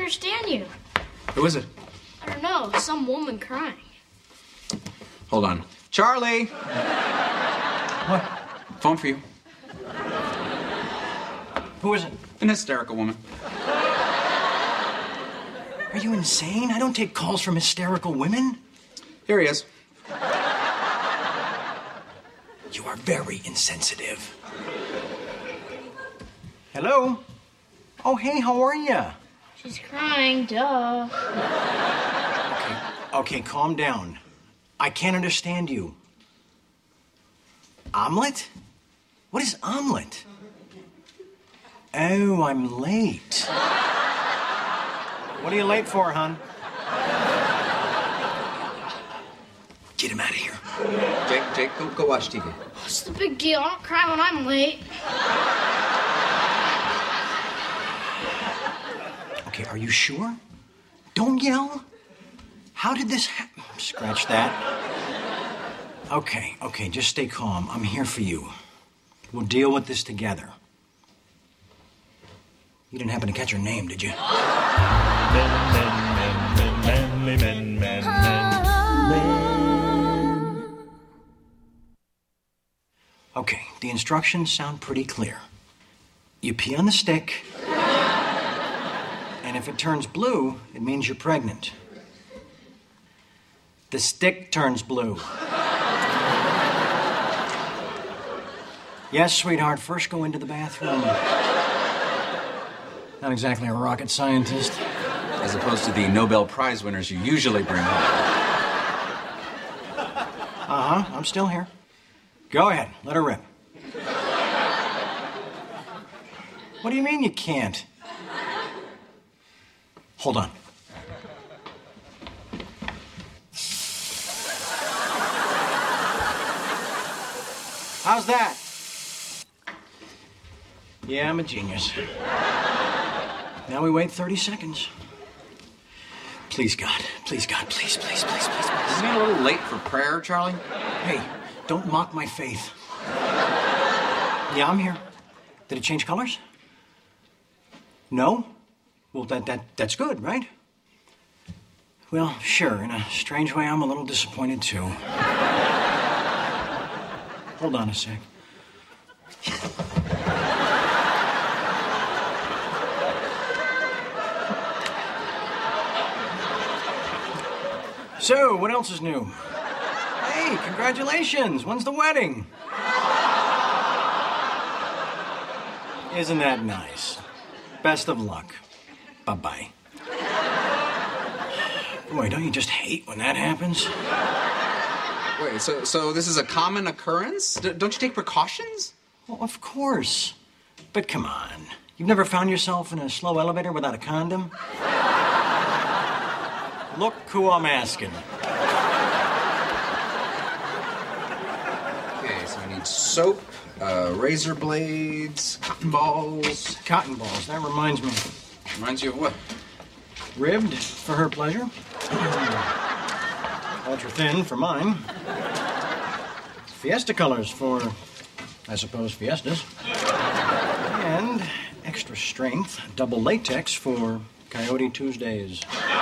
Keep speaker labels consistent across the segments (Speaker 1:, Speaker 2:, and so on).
Speaker 1: understand you.
Speaker 2: Who is it?
Speaker 1: I don't know. Some woman crying.
Speaker 2: Hold on. Charlie!
Speaker 3: What?
Speaker 2: Phone for you.
Speaker 3: Who is it?
Speaker 2: An hysterical woman.
Speaker 3: Are you insane? I don't take calls from hysterical women.
Speaker 2: Here he is.
Speaker 3: You are very insensitive. Hello? Oh, hey, how are you?
Speaker 1: She's crying, duh.
Speaker 3: Okay, calm down. I can't understand you. Omelet? What is omelet? Oh, I'm late. What are you late for, hon? Get him out of here.
Speaker 2: Jake, go watch TV.
Speaker 1: What's the big deal? I don't cry when I'm late.
Speaker 3: Okay, are you sure? Don't yell. How did this happen? Scratch that. Okay, just stay calm. I'm here for you. We'll deal with this together. You didn't happen to catch her name, did you? Okay, the instructions sound pretty clear. You pee on the stick, and if it turns blue, it means you're pregnant. The stick turns blue. Yes, sweetheart, first go into the bathroom. Not exactly a rocket scientist.
Speaker 2: As opposed to the Nobel Prize winners you usually bring home.
Speaker 3: I'm still here. Go ahead, let her rip. What do you mean you can't? Hold on. How's that? Yeah, I'm a genius. Now we wait 30 seconds. Please, God, please, please.
Speaker 2: Isn't he a little late for prayer, Charlie?
Speaker 3: Hey, don't mock my faith. Yeah, I'm here. Did it change colors? No? Well, that's good, right? Well, sure. In a strange way, I'm a little disappointed, too. Hold on a sec. So, what else is new? Hey, congratulations! When's the wedding? Isn't that nice? Best of luck. Bye-bye. Boy, don't you just hate when that happens?
Speaker 2: Wait, so this is a common occurrence? Don't you take precautions?
Speaker 3: Well, of course. But come on. You've never found yourself in a slow elevator without a condom? Look who I'm asking.
Speaker 2: Okay, so I need soap, razor blades, cotton balls.
Speaker 3: Cotton balls, that reminds me.
Speaker 2: Reminds you of what?
Speaker 3: Ribbed for her pleasure. Ultra thin for mine. Fiesta colors for, I suppose, fiestas. And extra strength, double latex for Coyote Tuesdays.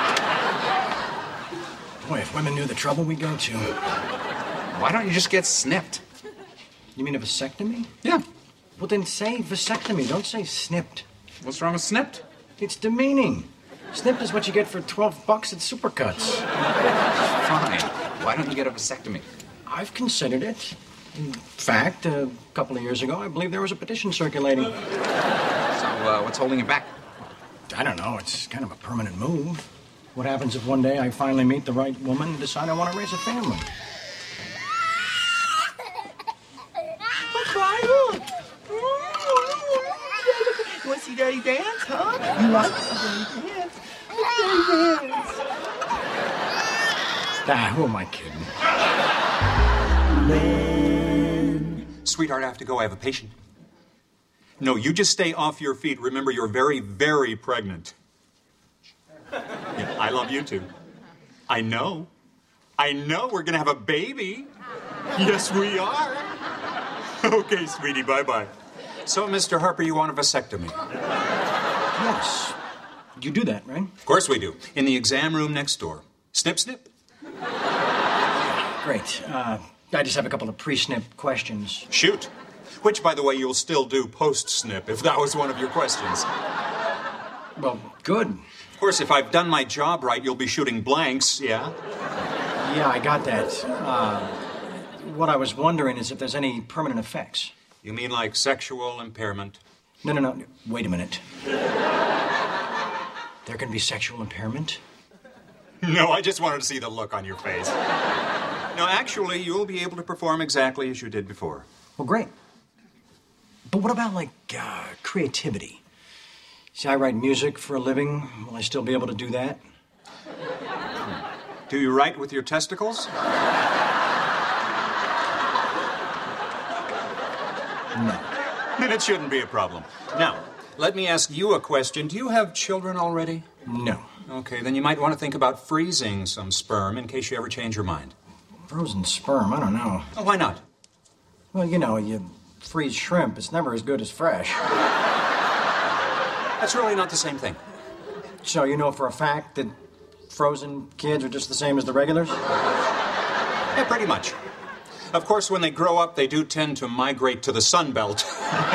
Speaker 3: Boy, if women knew the trouble we go to.
Speaker 2: Why don't you just get snipped?
Speaker 3: You mean a vasectomy?
Speaker 2: Yeah.
Speaker 3: Well, then say vasectomy. Don't say snipped.
Speaker 2: What's wrong with snipped?
Speaker 3: It's demeaning. Snipped is what you get for $12 at Supercuts.
Speaker 2: Fine. Why don't you get a vasectomy?
Speaker 3: I've considered it. In fact, a couple of years ago, I believe there was a petition circulating.
Speaker 2: So, what's holding you back?
Speaker 3: I don't know. It's kind of a permanent move. What happens if one day I finally meet the right woman and decide I want to raise a family?
Speaker 4: You want to see Daddy dance, huh? You like to see Daddy dance?
Speaker 3: Who am I kidding?
Speaker 5: Sweetheart, I have to go. I have a patient. No, you just stay off your feet. Remember, you're very, very pregnant. Yeah, I love you too. I know we're gonna have a baby. Yes, we are. Okay, sweetie, bye-bye. So, Mr. Harper, you want a vasectomy?
Speaker 3: Yes. You do that, right?
Speaker 5: Of course we do. In the exam room next door. Snip, snip.
Speaker 3: Great. I just have a couple of pre-snip questions.
Speaker 5: Shoot. Which, by the way, you'll still do post-snip, if that was one of your questions.
Speaker 3: Well, good.
Speaker 5: Of course, if I've done my job right, you'll be shooting blanks, yeah?
Speaker 3: Yeah, I got that. What I was wondering is if there's any permanent effects.
Speaker 5: You mean like sexual impairment?
Speaker 3: No. Wait a minute. There can be sexual impairment?
Speaker 5: No, I just wanted to see the look on your face. No, actually, you'll be able to perform exactly as you did before.
Speaker 3: Well, great. But what about, like, creativity? See, I write music for a living. Will I still be able to do that?
Speaker 5: Do you write with your testicles?
Speaker 3: No.
Speaker 5: Then it shouldn't be a problem. Now, let me ask you a question. Do you have children already?
Speaker 3: No.
Speaker 5: Okay, then you might want to think about freezing some sperm in case you ever change your mind.
Speaker 3: Frozen sperm, I don't know.
Speaker 5: Oh, why not?
Speaker 3: Well, you know, you freeze shrimp. It's never as good as fresh.
Speaker 5: That's really not the same thing.
Speaker 3: So you know for a fact that frozen kids are just the same as the regulars?
Speaker 5: Yeah, pretty much. Of course, when they grow up, they do tend to migrate to the Sun Belt.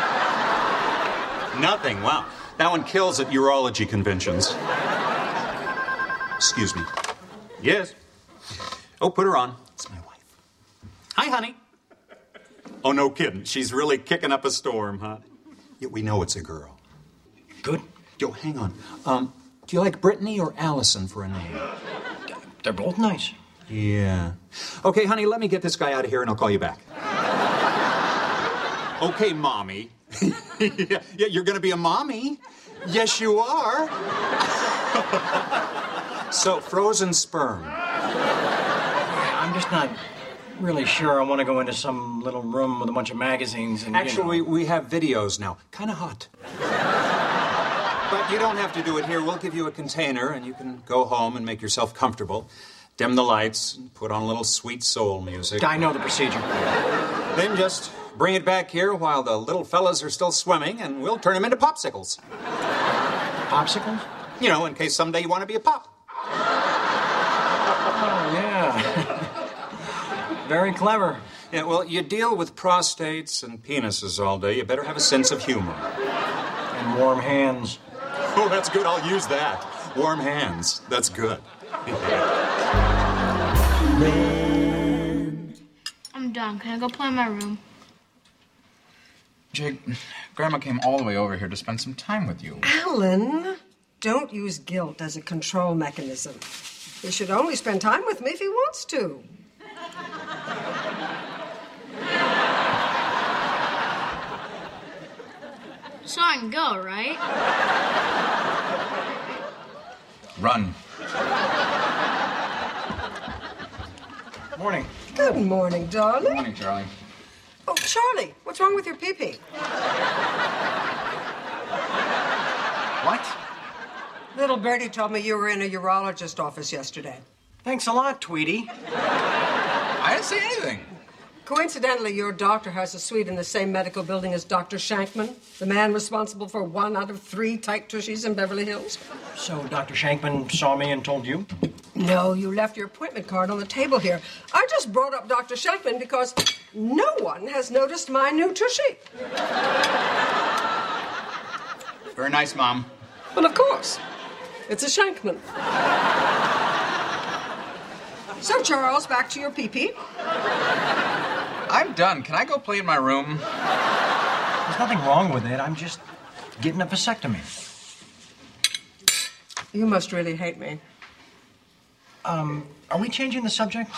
Speaker 5: Nothing. Wow. That one kills at urology conventions. Excuse me. Yes. Oh, put her on. It's my wife. Hi, honey. Oh, no kidding. She's really kicking up a storm, huh? Yeah, we know it's a girl.
Speaker 3: Good.
Speaker 5: Yo, hang on. Do you like Brittany or Allison for a name?
Speaker 3: They're both nice.
Speaker 5: Yeah. Okay, honey, let me get this guy out of here and I'll call you back. Okay, Mommy. Yeah, you're gonna be a mommy. Yes, you are. So, frozen sperm.
Speaker 3: I'm just not really sure I want to go into some little room with a bunch of magazines and,
Speaker 5: Actually, we have videos now. Kind of hot. But you don't have to do it here. We'll give you a container and you can go home and make yourself comfortable. Dim the lights and put on a little sweet soul music.
Speaker 3: I know the procedure.
Speaker 5: Then just bring it back here while the little fellas are still swimming and we'll turn them into popsicles.
Speaker 3: Popsicles?
Speaker 5: You know, in case someday you want to be a pop.
Speaker 3: Oh, yeah. Very clever.
Speaker 5: Yeah, well, you deal with prostates and penises all day. You better have a sense of humor.
Speaker 3: And warm hands.
Speaker 5: Oh, that's good. I'll use that. Warm hands. That's good.
Speaker 1: I'm done. Can I go play in my room?
Speaker 2: Jake, Grandma came all the way over here to spend some time with you.
Speaker 6: Alan, don't use guilt as a control mechanism. He should only spend time with me if he wants to.
Speaker 1: So I can go, right?
Speaker 2: Run.
Speaker 3: Morning.
Speaker 6: Good morning, darling.
Speaker 2: Good morning, Charlie.
Speaker 6: Oh, Charlie, what's wrong with your pee-pee?
Speaker 3: What?
Speaker 6: Little Birdie told me you were in a urologist office yesterday.
Speaker 3: Thanks a lot, Tweety.
Speaker 2: I didn't say anything.
Speaker 6: Coincidentally, your doctor has a suite in the same medical building as Dr. Shankman, the man responsible for 1 out of 3 tight tushies in Beverly Hills.
Speaker 3: So Dr. Shankman saw me and told you?
Speaker 6: No, you left your appointment card on the table here. I just brought up Dr. Shankman because no one has noticed my new tushy.
Speaker 2: Very nice, Mom.
Speaker 6: Well, of course. It's a Shankman. So, Charles, back to your pee-pee.
Speaker 2: I'm done. Can I go play in my room?
Speaker 3: There's nothing wrong with it. I'm just getting a vasectomy.
Speaker 6: You must really hate me.
Speaker 3: Are we changing the subject?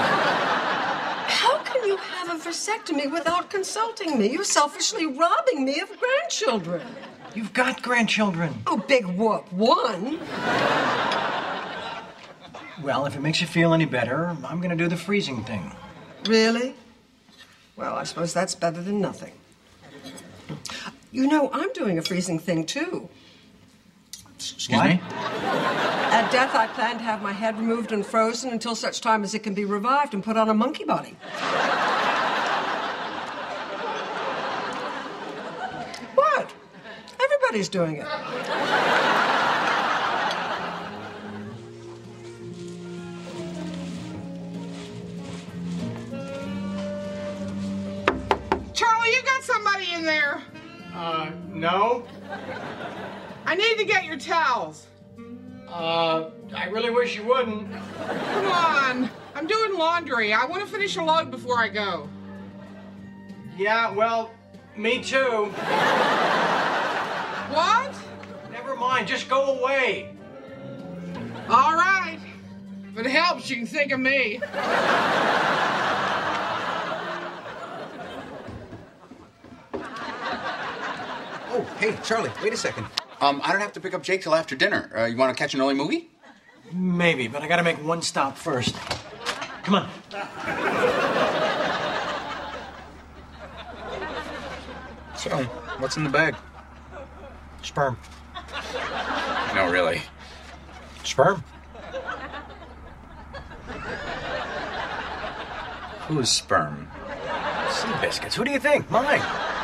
Speaker 6: How can you have a vasectomy without consulting me? You're selfishly robbing me of grandchildren.
Speaker 3: You've got grandchildren.
Speaker 6: Oh, big whoop. 1.
Speaker 3: Well, if it makes you feel any better, I'm going to do the freezing thing.
Speaker 6: Really? Well, I suppose that's better than nothing. You know, I'm doing a freezing thing, too.
Speaker 2: Excuse
Speaker 3: What?
Speaker 2: me?
Speaker 6: At death, I plan to have my head removed and frozen until such time as it can be revived and put on a monkey body. What? Everybody's doing it.
Speaker 7: anybody in there?
Speaker 3: No.
Speaker 7: I need to get your towels.
Speaker 3: I really wish you wouldn't.
Speaker 7: Come on. I'm doing laundry. I want to finish a load before I go.
Speaker 3: Yeah, well, me too.
Speaker 7: What?
Speaker 3: Never mind, just go away.
Speaker 7: All right. If it helps, you can think of me.
Speaker 2: Oh, hey, Charlie, wait a second. I don't have to pick up Jake till after dinner. You want to catch an early movie?
Speaker 3: Maybe, but I gotta make one stop first. Come on.
Speaker 2: So, what's in the bag?
Speaker 3: Sperm.
Speaker 2: No, really.
Speaker 3: Sperm?
Speaker 2: Whose sperm?
Speaker 3: Sea biscuits. Who do you think? Mine.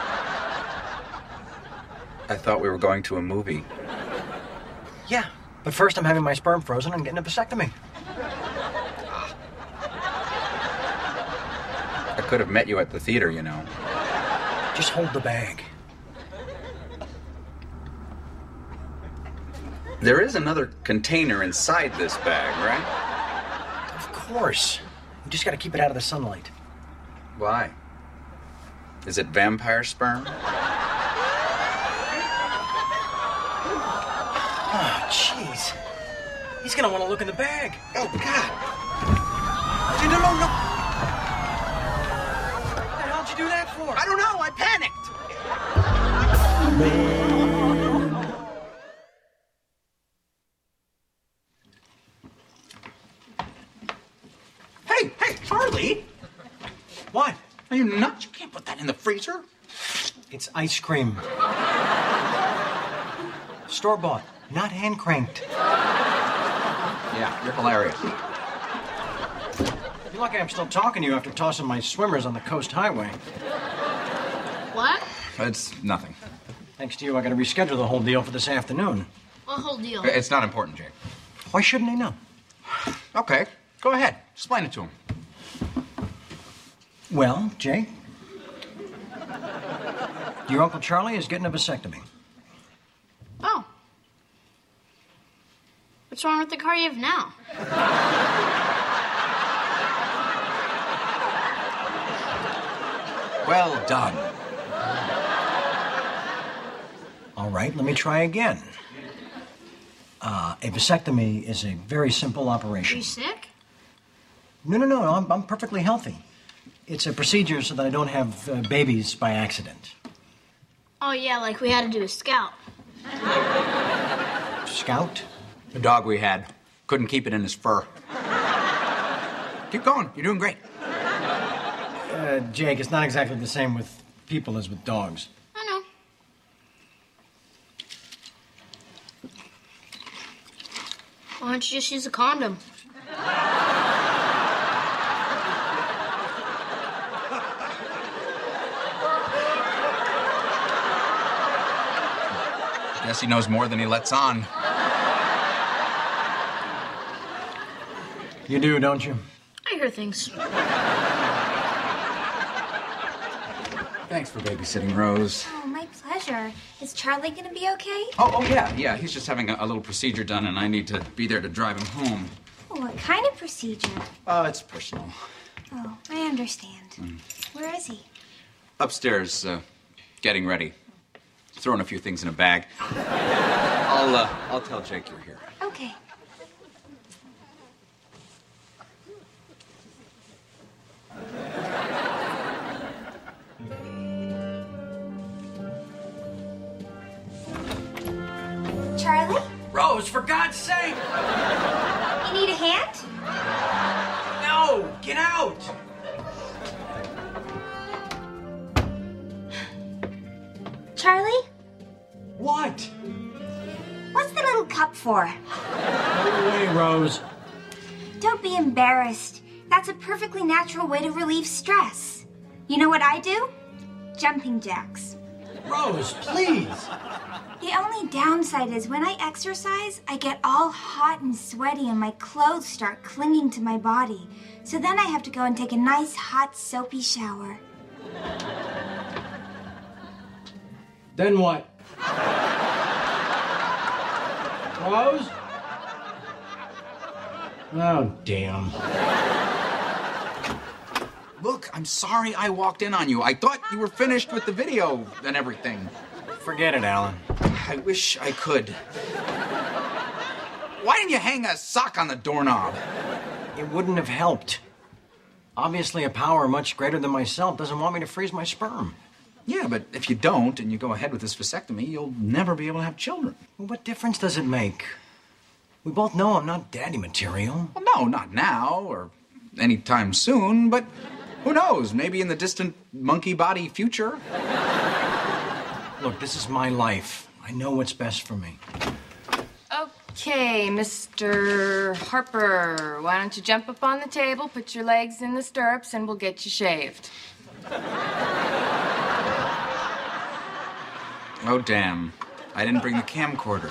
Speaker 2: I thought we were going to a movie.
Speaker 3: Yeah, but first I'm having my sperm frozen and getting a vasectomy.
Speaker 2: I could have met you at the theater, you know.
Speaker 3: Just hold the bag.
Speaker 2: There is another container inside this bag, right?
Speaker 3: Of course. You just gotta keep it out of the sunlight.
Speaker 2: Why? Is it vampire sperm?
Speaker 3: Oh, jeez. He's gonna want to look in the bag.
Speaker 2: Oh, God. No.
Speaker 3: What the hell did you do that for?
Speaker 2: I don't know. I panicked. Hey, Charlie.
Speaker 3: What?
Speaker 2: Are you nuts? You can't put that in the freezer.
Speaker 3: It's ice cream. Store-bought, not hand-cranked.
Speaker 2: Yeah, you're hilarious.
Speaker 3: You're lucky I'm still talking to you after tossing my swimmers on the Coast Highway.
Speaker 1: What?
Speaker 2: It's nothing.
Speaker 3: Thanks to you, I gotta reschedule the whole deal for this afternoon.
Speaker 1: What whole deal?
Speaker 2: It's not important, Jake.
Speaker 3: Why shouldn't I know?
Speaker 2: Okay, go ahead. Explain it to him.
Speaker 3: Well, Jake, your Uncle Charlie is getting a vasectomy.
Speaker 1: Oh. What's wrong with the car you have now?
Speaker 2: Well done.
Speaker 3: All right, let me try again. A vasectomy is a very simple
Speaker 1: Are
Speaker 3: operation.
Speaker 1: you sick?
Speaker 3: No, I'm perfectly healthy. It's a procedure so that I don't have babies by accident.
Speaker 1: Oh, yeah, like we had to do a scout.
Speaker 3: Scout?
Speaker 2: The dog we had couldn't keep it in his fur. Keep going. You're doing great.
Speaker 3: Jake, it's not exactly the same with people as with dogs.
Speaker 1: I know. Why don't you just use a condom?
Speaker 2: Guess he knows more than he lets on.
Speaker 3: You do, don't you?
Speaker 1: I hear things.
Speaker 2: Thanks for babysitting, Rose.
Speaker 8: Oh, my pleasure. Is Charlie gonna be okay?
Speaker 2: Oh, yeah. He's just having a little procedure done, and I need to be there to drive him home.
Speaker 8: Oh, what kind of procedure?
Speaker 2: It's personal.
Speaker 8: Oh, I understand. Where is he?
Speaker 2: Upstairs, getting ready. Throwing a few things in a bag. I'll tell Jake you're here.
Speaker 8: Okay. Charlie?
Speaker 3: Rose, for God's sake!
Speaker 8: You need a hand?
Speaker 3: No! Get out!
Speaker 8: Charlie?
Speaker 3: What?
Speaker 8: What's the little cup for?
Speaker 3: No way, Rose.
Speaker 8: Don't be embarrassed. That's a perfectly natural way to relieve stress. You know what I do? Jumping jacks.
Speaker 3: Rose, please!
Speaker 8: The only downside is when I exercise, I get all hot and sweaty and my clothes start clinging to my body. So then I have to go and take a nice, hot, soapy shower.
Speaker 3: Then what? Close? Oh, damn.
Speaker 2: Look, I'm sorry I walked in on you. I thought you were finished with the video and everything.
Speaker 3: Forget it, Alan.
Speaker 2: I wish I could. Why didn't you hang a sock on the doorknob?
Speaker 3: It wouldn't have helped. Obviously, a power much greater than myself doesn't want me to freeze my sperm.
Speaker 2: Yeah, but if you don't and you go ahead with this vasectomy, you'll never be able to have children.
Speaker 3: Well, what difference does it make? We both know I'm not daddy material.
Speaker 2: Well, no, not now or anytime soon, but who knows? Maybe in the distant monkey body future.
Speaker 3: Look, this is my life. I know what's best for me.
Speaker 9: Okay, Mr. Harper, why don't you jump up on the table, put your legs in the stirrups, and we'll get you shaved.
Speaker 2: Oh, damn. I didn't bring the camcorder.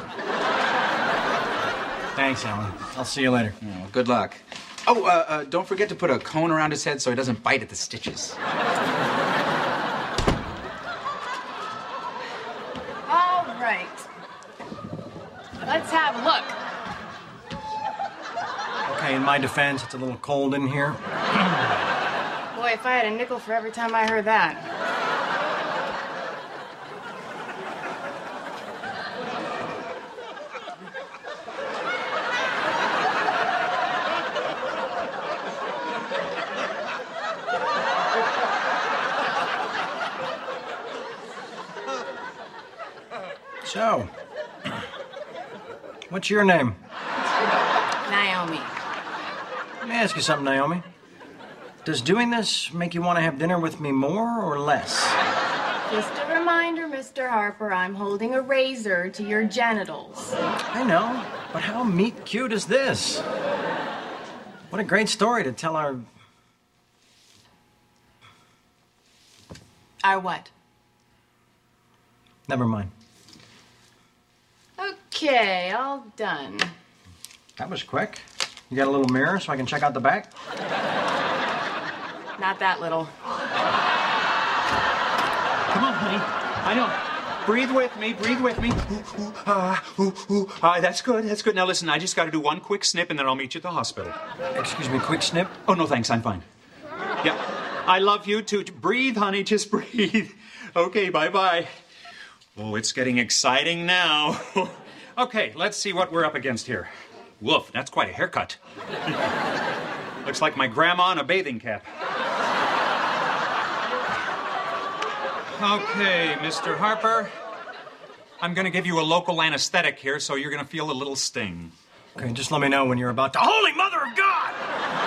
Speaker 3: Thanks, Alan. I'll see you later.
Speaker 2: Oh, good luck. Oh, don't forget to put a cone around his head so he doesn't bite at the stitches.
Speaker 9: All right. Let's have a look.
Speaker 3: Okay, in my defense, it's a little cold in here.
Speaker 9: Boy, if I had a nickel for every time I heard that.
Speaker 3: So, what's your name?
Speaker 9: Naomi.
Speaker 3: Let me ask you something, Naomi. Does doing this make you want to have dinner with me more or less?
Speaker 9: Just a reminder, Mr. Harper, I'm holding a razor to your genitals.
Speaker 3: I know, but how meet cute is this? What a great story to tell our...
Speaker 9: Our what?
Speaker 3: Never mind.
Speaker 9: Okay, all done.
Speaker 3: That was quick. You got a little mirror so I can check out the back?
Speaker 9: Not that little.
Speaker 5: Come on, honey. I know. Breathe with me. Breathe with me. That's good. That's good. Now listen, I just got to do one quick snip and then I'll meet you at the hospital.
Speaker 3: Excuse me, quick snip?
Speaker 5: Oh, no, thanks. I'm fine. Yeah. I love you too. Breathe, honey. Just breathe. Okay, bye-bye. Oh, it's getting exciting now. Okay, let's see what we're up against here. Woof, that's quite a haircut. Looks like my grandma in a bathing cap. Okay, Mr. Harper. I'm going to give you a local anesthetic here, so you're going to feel a little sting.
Speaker 3: Okay, just let me know when you're about to... Holy Mother of God!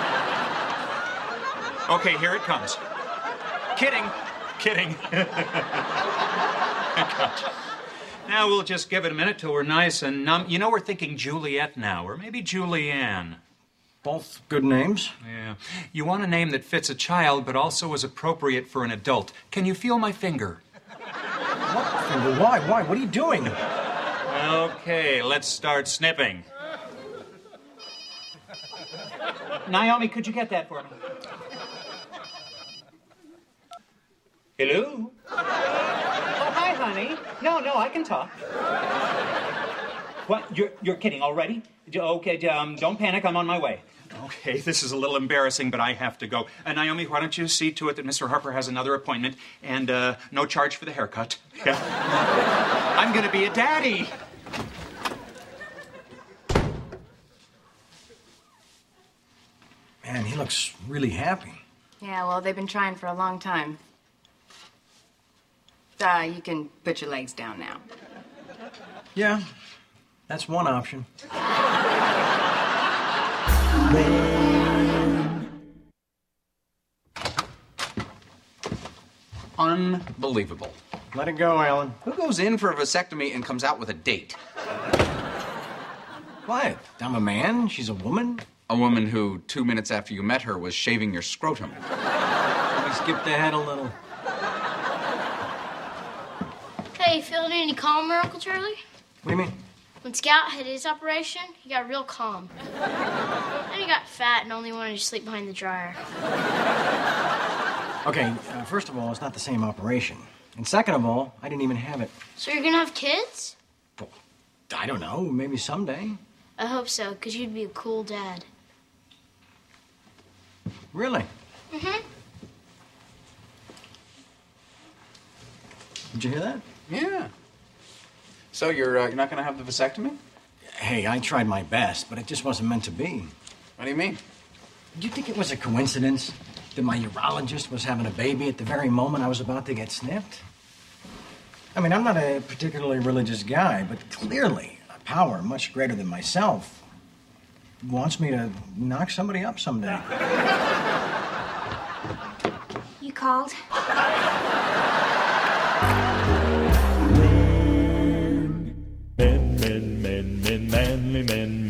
Speaker 5: Okay, here it comes. Kidding. Kidding. Gotcha. Now we'll just give it a minute till we're nice and numb. You know, we're thinking Juliet now, or maybe Julianne.
Speaker 3: Both good names.
Speaker 5: Yeah. You want a name that fits a child, but also is appropriate for an adult. Can you feel my finger?
Speaker 3: What finger? Why? Why? What are you doing?
Speaker 5: Okay, let's start snipping. Naomi, could you get that for me? Hello? Oh, hi, honey. No, I can talk. What? You're kidding already? Okay, don't panic. I'm on my way. Okay, this is a little embarrassing, but I have to go. Naomi, why don't you see to it that Mr. Harper has another appointment and no charge for the haircut? Yeah. I'm going to be a daddy.
Speaker 3: Man, he looks really happy.
Speaker 9: Yeah, well, they've been trying for a long time. You can put your legs down now.
Speaker 3: Yeah, that's one option.
Speaker 2: Unbelievable.
Speaker 3: Let it go, Alan.
Speaker 2: Who goes in for a vasectomy and comes out with a date?
Speaker 3: What? I'm a man, she's a woman.
Speaker 2: A woman who, 2 minutes after you met her, was shaving your scrotum.
Speaker 3: We skipped ahead a little.
Speaker 1: Hey, feeling any calmer, Uncle Charlie?
Speaker 3: What do you mean?
Speaker 1: When Scout had his operation, he got real calm. Then he got fat and only wanted to sleep behind the dryer.
Speaker 3: Okay, first of all, it's not the same operation. And second of all, I didn't even have it.
Speaker 1: So you're gonna have kids?
Speaker 3: Well, I don't know. Maybe someday.
Speaker 1: I hope so, because you'd be a cool dad.
Speaker 3: Really?
Speaker 1: Mm-hmm.
Speaker 3: Did you hear that?
Speaker 2: Yeah. So you're not going to have the vasectomy?
Speaker 3: Hey, I tried my best, but it just wasn't meant to be.
Speaker 2: What do you mean?
Speaker 3: Do you think it was a coincidence that my urologist was having a baby at the very moment I was about to get snipped? I mean, I'm not a particularly religious guy, but clearly a power much greater than myself wants me to knock somebody up someday.
Speaker 8: You called?
Speaker 10: Manly men.